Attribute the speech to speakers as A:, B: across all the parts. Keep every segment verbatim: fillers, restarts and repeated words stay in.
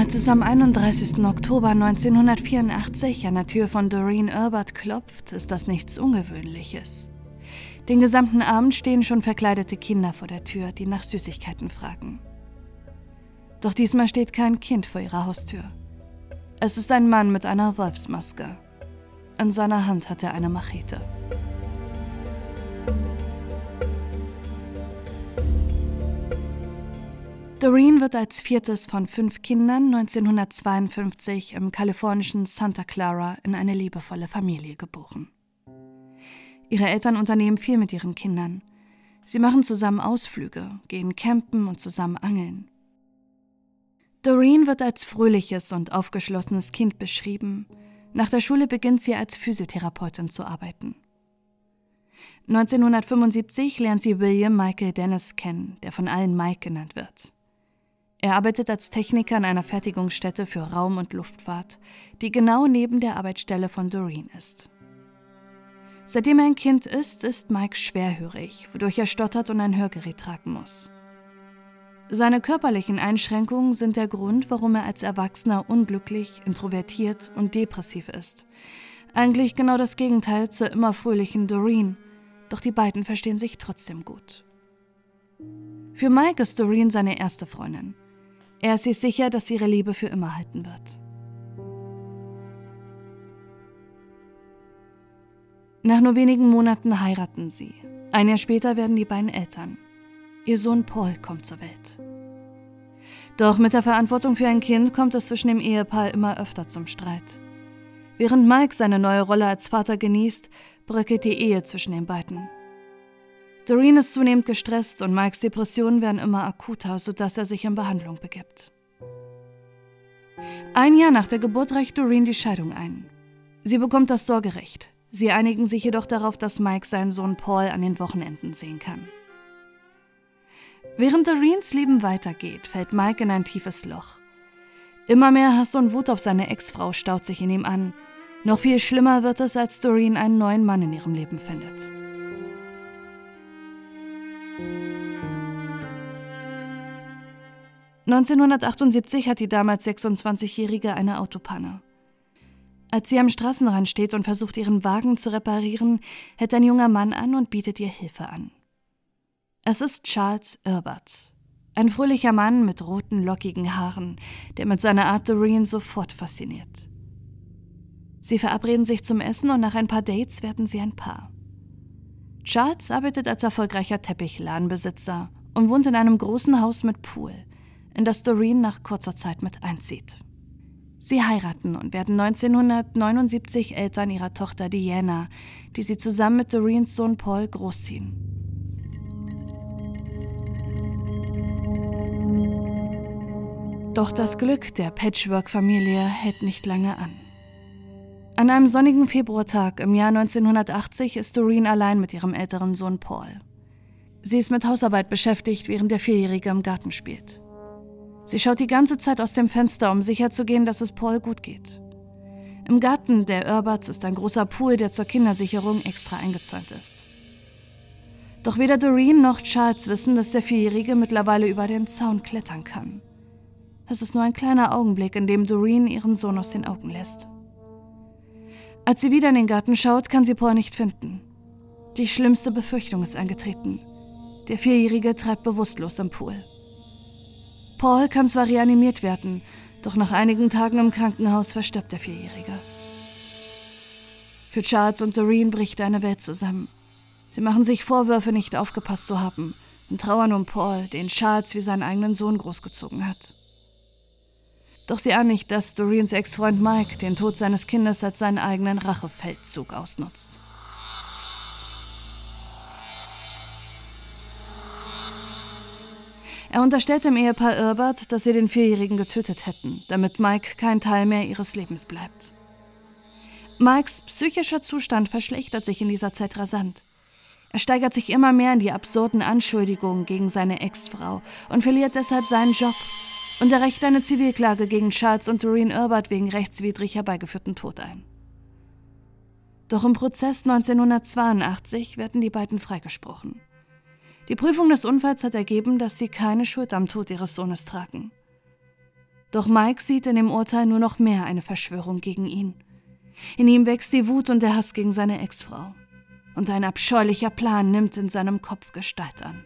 A: Als es am einunddreißigsten Oktober neunzehnhundertvierundachtzig an der Tür von Doreen Urbart klopft, ist das nichts Ungewöhnliches. Den gesamten Abend stehen schon verkleidete Kinder vor der Tür, die nach Süßigkeiten fragen. Doch diesmal steht kein Kind vor ihrer Haustür. Es ist ein Mann mit einer Wolfsmaske. In seiner Hand hat er eine Machete. Doreen wird als viertes von fünf Kindern neunzehnhundertzweiundfünfzig im kalifornischen Santa Clara in eine liebevolle Familie geboren. Ihre Eltern unternehmen viel mit ihren Kindern. Sie machen zusammen Ausflüge, gehen campen und zusammen angeln. Doreen wird als fröhliches und aufgeschlossenes Kind beschrieben. Nach der Schule beginnt sie als Physiotherapeutin zu arbeiten. neunzehnhundertfünfundsiebzig lernt sie William Michael Dennis kennen, der von allen Mike genannt wird. Er arbeitet als Techniker an einer Fertigungsstätte für Raum- und Luftfahrt, die genau neben der Arbeitsstelle von Doreen ist. Seitdem er ein Kind ist, ist Mike schwerhörig, wodurch er stottert und ein Hörgerät tragen muss. Seine körperlichen Einschränkungen sind der Grund, warum er als Erwachsener unglücklich, introvertiert und depressiv ist. Eigentlich genau das Gegenteil zur immer fröhlichen Doreen, doch die beiden verstehen sich trotzdem gut. Für Mike ist Doreen seine erste Freundin. Er ist sich sicher, dass ihre Liebe für immer halten wird. Nach nur wenigen Monaten heiraten sie. Ein Jahr später werden die beiden Eltern. Ihr Sohn Paul kommt zur Welt. Doch mit der Verantwortung für ein Kind kommt es zwischen dem Ehepaar immer öfter zum Streit. Während Mike seine neue Rolle als Vater genießt, bröckelt die Ehe zwischen den beiden. Doreen ist zunehmend gestresst und Mikes Depressionen werden immer akuter, sodass er sich in Behandlung begibt. Ein Jahr nach der Geburt reicht Doreen die Scheidung ein. Sie bekommt das Sorgerecht. Sie einigen sich jedoch darauf, dass Mike seinen Sohn Paul an den Wochenenden sehen kann. Während Doreens Leben weitergeht, fällt Mike in ein tiefes Loch. Immer mehr Hass und Wut auf seine Ex-Frau staut sich in ihm an. Noch viel schlimmer wird es, als Doreen einen neuen Mann in ihrem Leben findet. neunzehnhundertachtundsiebzig hat die damals sechsundzwanzigjährige eine Autopanne. Als sie am Straßenrand steht und versucht, ihren Wagen zu reparieren, hält ein junger Mann an und bietet ihr Hilfe an. Es ist Charles Urbart, ein fröhlicher Mann mit roten, lockigen Haaren, der mit seiner Art Doreen sofort fasziniert. Sie verabreden sich zum Essen und nach ein paar Dates werden sie ein Paar. Charles arbeitet als erfolgreicher Teppichladenbesitzer und wohnt in einem großen Haus mit Pool, in das Doreen nach kurzer Zeit mit einzieht. Sie heiraten und werden neunzehnhundertneunundsiebzig Eltern ihrer Tochter Diana, die sie zusammen mit Doreens Sohn Paul großziehen. Doch das Glück der Patchwork-Familie hält nicht lange an. An einem sonnigen Februartag im Jahr neunzehnhundertachtzig ist Doreen allein mit ihrem älteren Sohn Paul. Sie ist mit Hausarbeit beschäftigt, während der Vierjährige im Garten spielt. Sie schaut die ganze Zeit aus dem Fenster, um sicherzugehen, dass es Paul gut geht. Im Garten der Urbarts ist ein großer Pool, der zur Kindersicherung extra eingezäunt ist. Doch weder Doreen noch Charles wissen, dass der Vierjährige mittlerweile über den Zaun klettern kann. Es ist nur ein kleiner Augenblick, in dem Doreen ihren Sohn aus den Augen lässt. Als sie wieder in den Garten schaut, kann sie Paul nicht finden. Die schlimmste Befürchtung ist eingetreten. Der Vierjährige treibt bewusstlos im Pool. Paul kann zwar reanimiert werden, doch nach einigen Tagen im Krankenhaus verstirbt der Vierjährige. Für Charles und Doreen bricht eine Welt zusammen. Sie machen sich Vorwürfe, nicht aufgepasst zu haben, und trauern um Paul, den Charles wie seinen eigenen Sohn großgezogen hat. Doch sie ahnen nicht, dass Doreens Ex-Freund Mike den Tod seines Kindes als seinen eigenen Rachefeldzug ausnutzt. Er unterstellt dem Ehepaar Urbart, dass sie den Vierjährigen getötet hätten, damit Mike kein Teil mehr ihres Lebens bleibt. Mikes psychischer Zustand verschlechtert sich in dieser Zeit rasant. Er steigert sich immer mehr in die absurden Anschuldigungen gegen seine Ex-Frau und verliert deshalb seinen Job und er reicht eine Zivilklage gegen Charles und Doreen Urbart wegen rechtswidrig herbeigeführten Tod ein. Doch im Prozess neunzehnhundertzweiundachtzig werden die beiden freigesprochen. Die Prüfung des Unfalls hat ergeben, dass sie keine Schuld am Tod ihres Sohnes tragen. Doch Mike sieht in dem Urteil nur noch mehr eine Verschwörung gegen ihn. In ihm wächst die Wut und der Hass gegen seine Ex-Frau. Und ein abscheulicher Plan nimmt in seinem Kopf Gestalt an.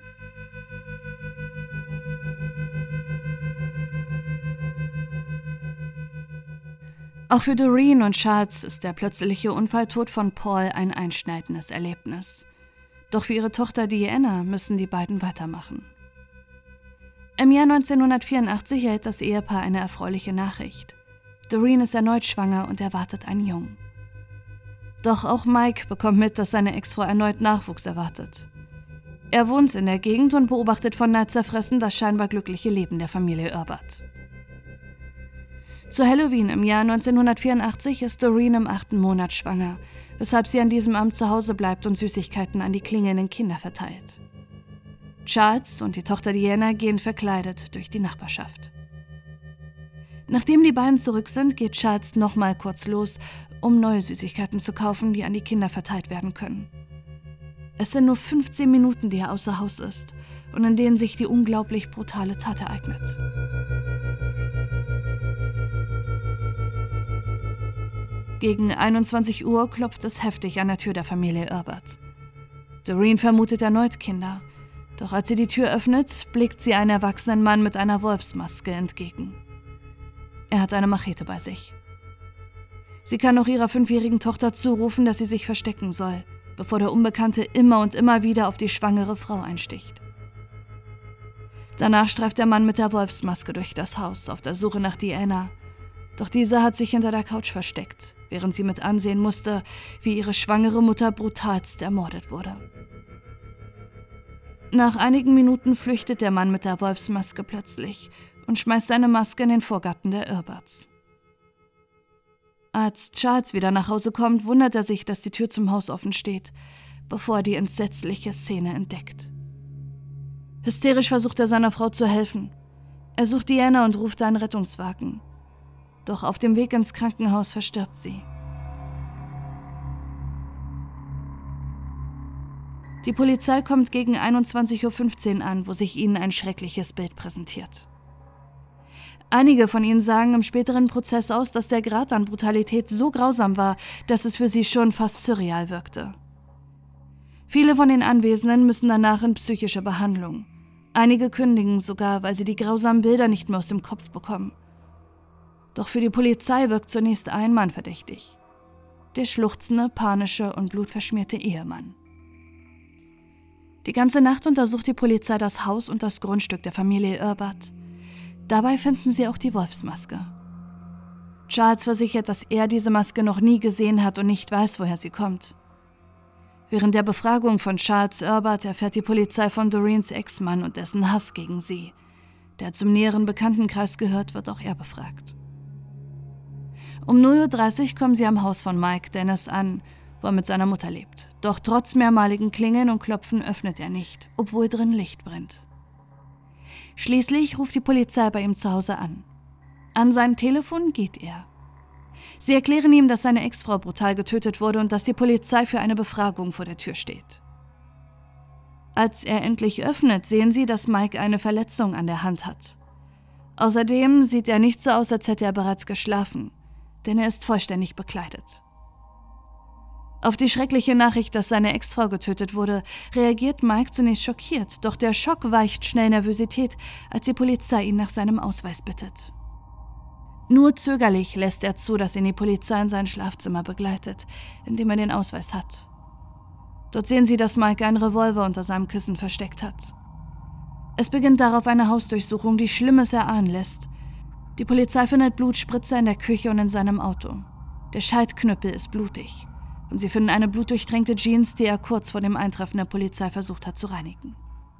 A: Auch für Doreen und Charles ist der plötzliche Unfalltod von Paul ein einschneidendes Erlebnis. Doch für ihre Tochter Diana müssen die beiden weitermachen. Im Jahr neunzehnhundertvierundachtzig erhält das Ehepaar eine erfreuliche Nachricht. Doreen ist erneut schwanger und erwartet einen Jungen. Doch auch Mike bekommt mit, dass seine Ex-Frau erneut Nachwuchs erwartet. Er wohnt in der Gegend und beobachtet von Neid zerfressen das scheinbar glückliche Leben der Familie Urbart. Zu Halloween im Jahr neunzehnhundertvierundachtzig ist Doreen im achten Monat schwanger, weshalb sie an diesem Abend zu Hause bleibt und Süßigkeiten an die klingelnden Kinder verteilt. Charles und die Tochter Diana gehen verkleidet durch die Nachbarschaft. Nachdem die beiden zurück sind, geht Charles nochmal kurz los, um neue Süßigkeiten zu kaufen, die an die Kinder verteilt werden können. Es sind nur fünfzehn Minuten, die er außer Haus ist und in denen sich die unglaublich brutale Tat ereignet. Gegen einundzwanzig Uhr klopft es heftig an der Tür der Familie Urbart. Doreen vermutet erneut Kinder, doch als sie die Tür öffnet, blickt sie einen erwachsenen Mann mit einer Wolfsmaske entgegen. Er hat eine Machete bei sich. Sie kann auch ihrer fünfjährigen Tochter zurufen, dass sie sich verstecken soll, bevor der Unbekannte immer und immer wieder auf die schwangere Frau einsticht. Danach streift der Mann mit der Wolfsmaske durch das Haus auf der Suche nach Diana, doch diese hat sich hinter der Couch versteckt, während sie mit ansehen musste, wie ihre schwangere Mutter brutalst ermordet wurde. Nach einigen Minuten flüchtet der Mann mit der Wolfsmaske plötzlich und schmeißt seine Maske in den Vorgarten der Urbarts. Als Charles wieder nach Hause kommt, wundert er sich, dass die Tür zum Haus offen steht, bevor er die entsetzliche Szene entdeckt. Hysterisch versucht er seiner Frau zu helfen. Er sucht Diana und ruft einen Rettungswagen. Doch auf dem Weg ins Krankenhaus verstirbt sie. Die Polizei kommt gegen einundzwanzig Uhr fünfzehn an, wo sich ihnen ein schreckliches Bild präsentiert. Einige von ihnen sagen im späteren Prozess aus, dass der Grad an Brutalität so grausam war, dass es für sie schon fast surreal wirkte. Viele von den Anwesenden müssen danach in psychische Behandlung. Einige kündigen sogar, weil sie die grausamen Bilder nicht mehr aus dem Kopf bekommen. Doch für die Polizei wirkt zunächst ein Mann verdächtig: der schluchzende, panische und blutverschmierte Ehemann. Die ganze Nacht untersucht die Polizei das Haus und das Grundstück der Familie Urbart. Dabei finden sie auch die Wolfsmaske. Charles versichert, dass er diese Maske noch nie gesehen hat und nicht weiß, woher sie kommt. Während der Befragung von Charles Urbart erfährt die Polizei von Doreens Ex-Mann und dessen Hass gegen sie. Der zum näheren Bekanntenkreis gehört, wird auch er befragt. Um null Uhr dreißig kommen sie am Haus von Mike Dennis an, wo er mit seiner Mutter lebt. Doch trotz mehrmaligen Klingeln und Klopfen öffnet er nicht, obwohl drin Licht brennt. Schließlich ruft die Polizei bei ihm zu Hause an. An sein Telefon geht er. Sie erklären ihm, dass seine Ex-Frau brutal getötet wurde und dass die Polizei für eine Befragung vor der Tür steht. Als er endlich öffnet, sehen sie, dass Mike eine Verletzung an der Hand hat. Außerdem sieht er nicht so aus, als hätte er bereits geschlafen, denn er ist vollständig bekleidet. Auf die schreckliche Nachricht, dass seine Ex-Frau getötet wurde, reagiert Mike zunächst schockiert, doch der Schock weicht schnell Nervosität, als die Polizei ihn nach seinem Ausweis bittet. Nur zögerlich lässt er zu, dass ihn die Polizei in sein Schlafzimmer begleitet, in dem er den Ausweis hat. Dort sehen sie, dass Mike einen Revolver unter seinem Kissen versteckt hat. Es beginnt darauf eine Hausdurchsuchung, die Schlimmes erahnen lässt. Die Polizei findet Blutspritzer in der Küche und in seinem Auto. Der Schaltknüppel ist blutig. Und sie finden eine blutdurchtränkte Jeans, die er kurz vor dem Eintreffen der Polizei versucht hat zu reinigen.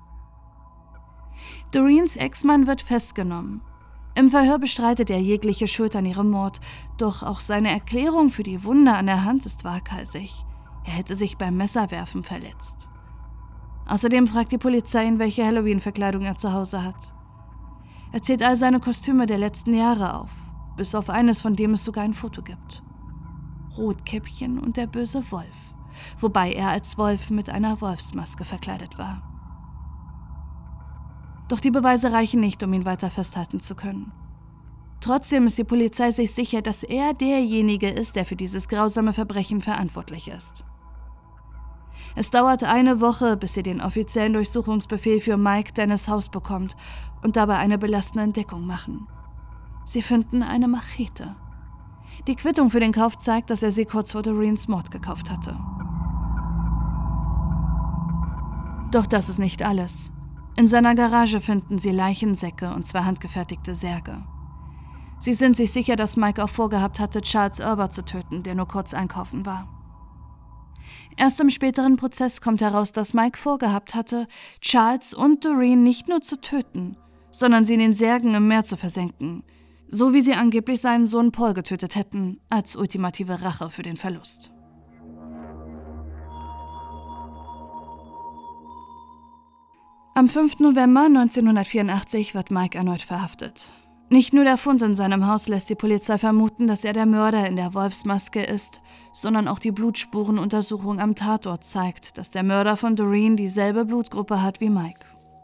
A: Doreens Ex-Mann wird festgenommen. Im Verhör bestreitet er jegliche Schuld an ihrem Mord, doch auch seine Erklärung für die Wunde an der Hand ist waghalsig. Er hätte sich beim Messerwerfen verletzt. Außerdem fragt die Polizei ihn, welche Halloween-Verkleidung er zu Hause hat. Er zählt all seine Kostüme der letzten Jahre auf, bis auf eines, von dem es sogar ein Foto gibt. Rotkäppchen und der böse Wolf, wobei er als Wolf mit einer Wolfsmaske verkleidet war. Doch die Beweise reichen nicht, um ihn weiter festhalten zu können. Trotzdem ist die Polizei sich sicher, dass er derjenige ist, der für dieses grausame Verbrechen verantwortlich ist. Es dauert eine Woche, bis sie den offiziellen Durchsuchungsbefehl für Mike Dennis Haus bekommt und dabei eine belastende Entdeckung machen. Sie finden eine Machete. Die Quittung für den Kauf zeigt, dass er sie kurz vor Doreens Mord gekauft hatte. Doch das ist nicht alles. In seiner Garage finden sie Leichensäcke und zwei handgefertigte Särge. Sie sind sich sicher, dass Mike auch vorgehabt hatte, Charles Erber zu töten, der nur kurz einkaufen war. Erst im späteren Prozess kommt heraus, dass Mike vorgehabt hatte, Charles und Doreen nicht nur zu töten, sondern sie in den Särgen im Meer zu versenken, so wie sie angeblich seinen Sohn Paul getötet hätten, als ultimative Rache für den Verlust. Am fünften November neunzehnhundertvierundachtzig wird Mike erneut verhaftet. Nicht nur der Fund in seinem Haus lässt die Polizei vermuten, dass er der Mörder in der Wolfsmaske ist, sondern auch die Blutspurenuntersuchung am Tatort zeigt, dass der Mörder von Doreen dieselbe Blutgruppe hat wie Mike.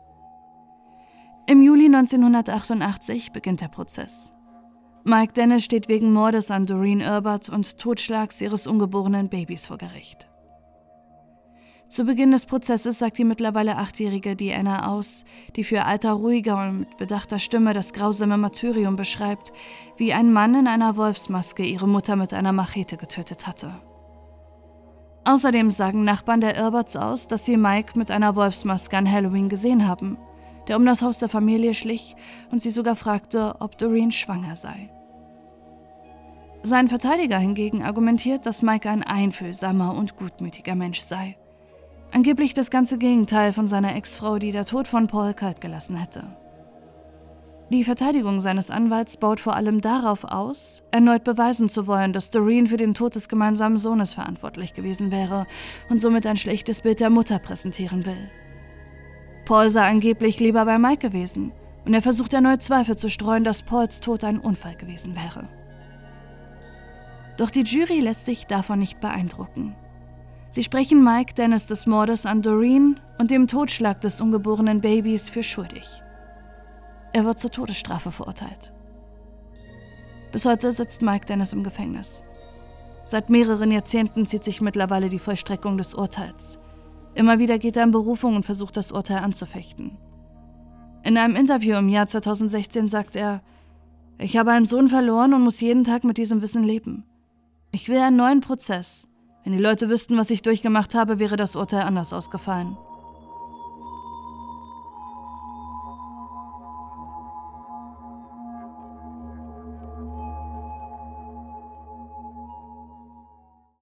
A: Im Juli neunzehnhundertachtundachtzig beginnt der Prozess. Mike Dennis steht wegen Mordes an Doreen Erbert und Totschlags ihres ungeborenen Babys vor Gericht. Zu Beginn des Prozesses sagt die mittlerweile achtjährige Diana aus, die für Alter ruhiger und mit bedachter Stimme das grausame Martyrium beschreibt, wie ein Mann in einer Wolfsmaske ihre Mutter mit einer Machete getötet hatte. Außerdem sagen Nachbarn der Erberts aus, dass sie Mike mit einer Wolfsmaske an Halloween gesehen haben, der um das Haus der Familie schlich und sie sogar fragte, ob Doreen schwanger sei. Sein Verteidiger hingegen argumentiert, dass Mike ein einfühlsamer und gutmütiger Mensch sei. Angeblich das ganze Gegenteil von seiner Ex-Frau, die der Tod von Paul kalt gelassen hätte. Die Verteidigung seines Anwalts baut vor allem darauf aus, erneut beweisen zu wollen, dass Doreen für den Tod des gemeinsamen Sohnes verantwortlich gewesen wäre und somit ein schlechtes Bild der Mutter präsentieren will. Paul sei angeblich lieber bei Mike gewesen und er versucht erneut Zweifel zu streuen, dass Pauls Tod ein Unfall gewesen wäre. Doch die Jury lässt sich davon nicht beeindrucken. Sie sprechen Mike Dennis des Mordes an Doreen und dem Totschlag des ungeborenen Babys für schuldig. Er wird zur Todesstrafe verurteilt. Bis heute sitzt Mike Dennis im Gefängnis. Seit mehreren Jahrzehnten zieht sich mittlerweile die Vollstreckung des Urteils. Immer wieder geht er in Berufung und versucht, das Urteil anzufechten. In einem Interview im Jahr zweitausendsechzehn sagt er: „Ich habe einen Sohn verloren und muss jeden Tag mit diesem Wissen leben. Ich will einen neuen Prozess. Wenn die Leute wüssten, was ich durchgemacht habe, wäre das Urteil anders ausgefallen."